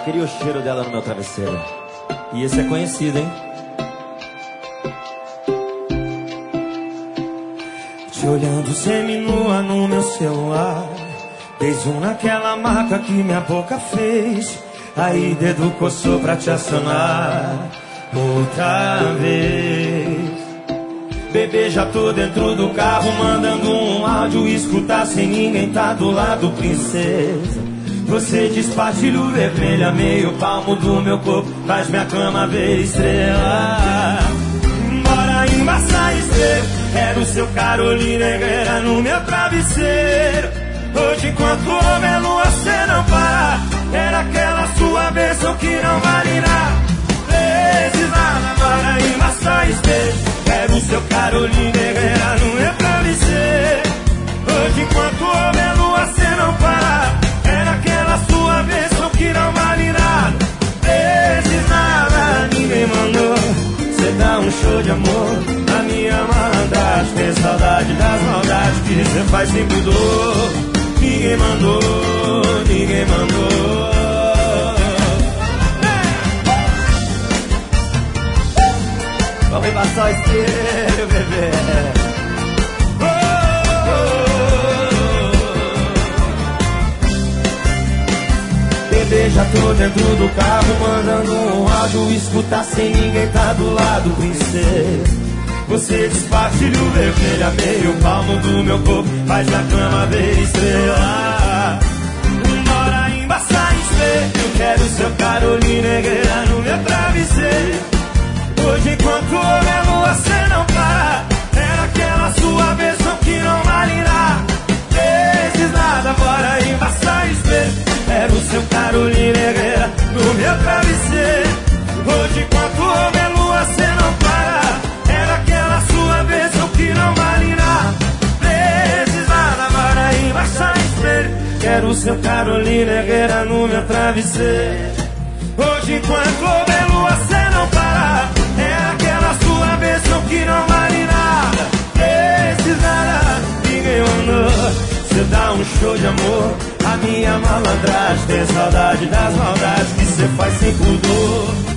queria o cheiro dela no meu travesseiro. E esse é conhecido, hein? Te olhando seminua no meu celular, fez um naquela marca que minha boca fez. Aí dedo coçou pra te acionar outra vez. Bebê, já tô dentro do carro mandando um áudio, escutar sem ninguém tá do lado, princesa. Você despartilha o vermelho a meio palmo do meu corpo, faz minha cama ver estrela. Bora embaçar estrela, era o seu Carolina Herrera no meu travesseiro. Hoje enquanto homem a lua cê não para, era aquela sua bênção que não vale nada. Vezes nada, bora embaçar estrela, era o seu Carolina Herrera no meu travesseiro. Hoje enquanto homem a lua cê não para, era aquela sua bênção que não vale nada. Vezes nada, ninguém mandou cê dá um show de amor, a minha malandragem. Tem saudade das maldades que cê faz sem pudor. Ninguém mandou, ninguém mandou. Vamos embaçar o esteiro, bebê. Bebê, já tô dentro do carro mandando um áudio, escutar sem ninguém tá do lado, princesa. Você despartilha o vermelho a meio palmo do meu corpo, faz minha cama ver estrela. Bora embaçar espelho, quero seu Carolina Herrera no meu travesseiro. Hoje enquanto homem a lua cê não para, era aquela sua bênção que não vale nada. Vezes nada, bora embaçar espelho, era o seu Carolina Herrera no meu travesseiro. Hoje enquanto homem a lua cê não para, era aquela sua bênção que não vale nada. Vezes nada, bora embaixar espelho, quero o seu Carolina Herrera no meu travesseiro. Hoje enquanto homem a lua cê não para, era aquela sua bênção que não vale nada. Vezes nada, ninguém mandou cê dá um show de amor, a minha malandragem. Tem saudade das maldades que cê faz sem pudor.